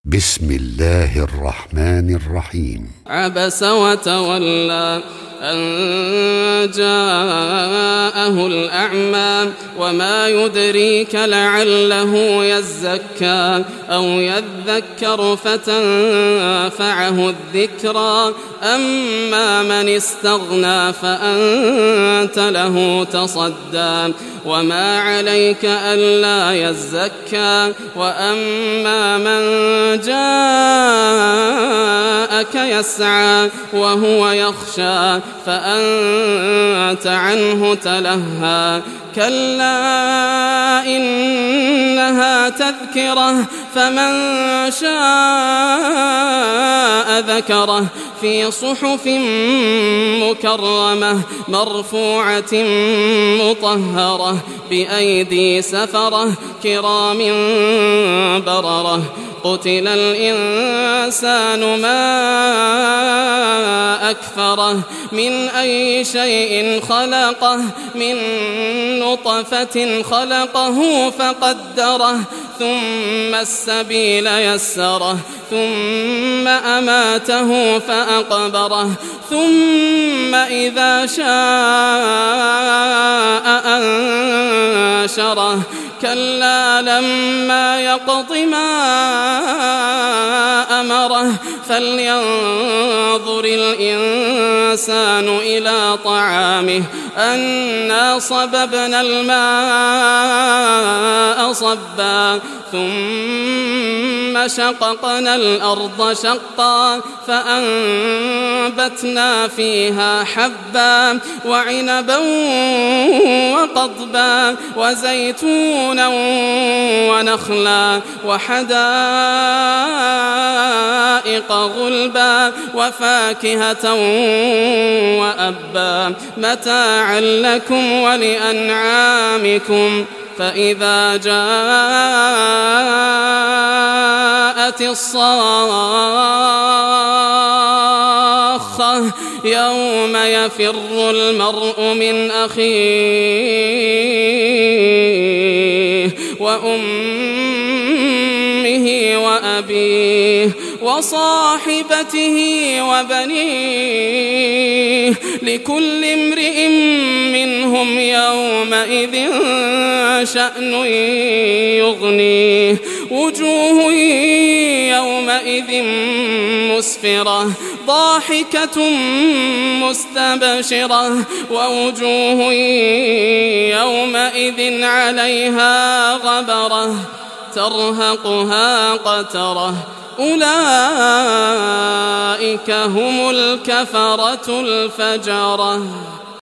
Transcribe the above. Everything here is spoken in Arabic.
بسم الله الرحمن الرحيم. عبس وتولى أن جاءه الأعمى وما يدريك لعله يزكى أو يذكر فتنفعه الذكرى أما من استغنى فأنت له تصدى وما عليك ألا يزكى وأما من جاءك يسعى وهو يخشى فأنت عنه تلهى كلا إنها تذكرة فمن شاء ذكره في صحف مكرمة مرفوعة مطهرة بأيدي سفرة كرام بررة قتل الإنسان ما أكفره من أي شيء خلقه من نطفة خلقه فقدره ثم السبيل يسره ثم أماته فأقبره ثم إذا شاء أنشره كلا لما يقض ما أمره فلينظر الإنسان إلى طعامه أنا صببنا الماء صبا ثم شققنا الأرض شقا فأنبتنا فيها حبا وعنبا وقضبا وزيتونا ونخلا وحدائق غلبا وفاكهة وأبا متاعا لكم ولأنعامكم فإذا جاءت الصاخة يوم يفر المرء من أخيه وأمه وأبيه وصاحبته وبنيه لكل امرئ منهم يومئذ شأن يغنيه وجوه يومئذ مسفرة ضاحكة مستبشرة ووجوه يومئذ عليها غبرة ترهقها قترة أولئك هم الكفرة الفجرة.